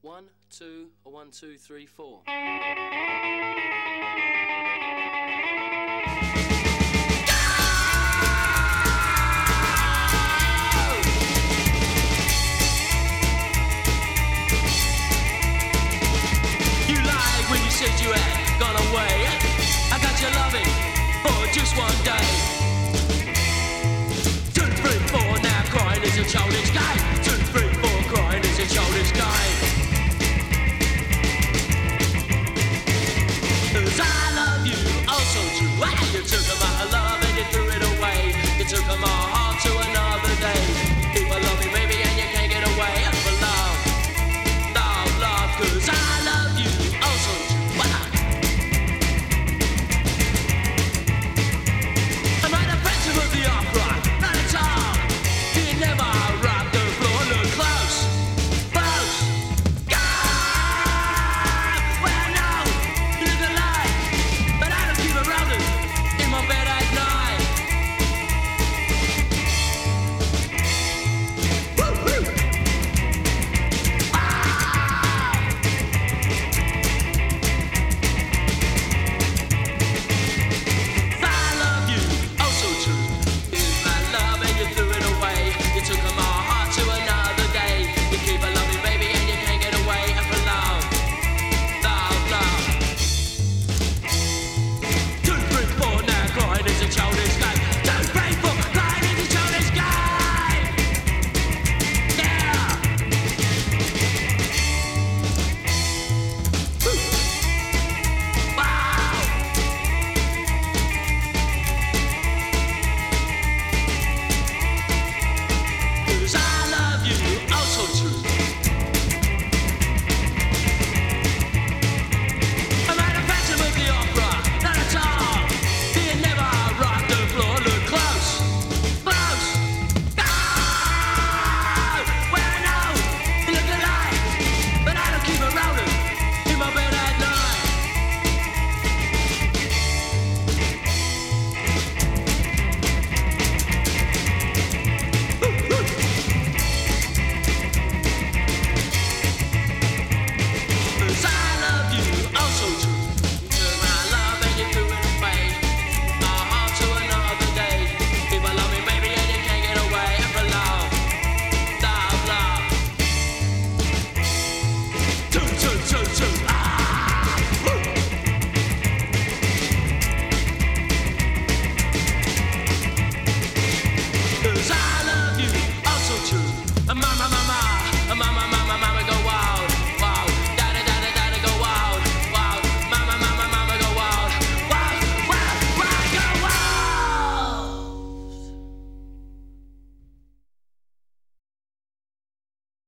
1, 2, or 1, 2, 3, 4. You lied when you said you had gone away. I got you loving for just one day. 2, 3, 4, now crying is a childish game.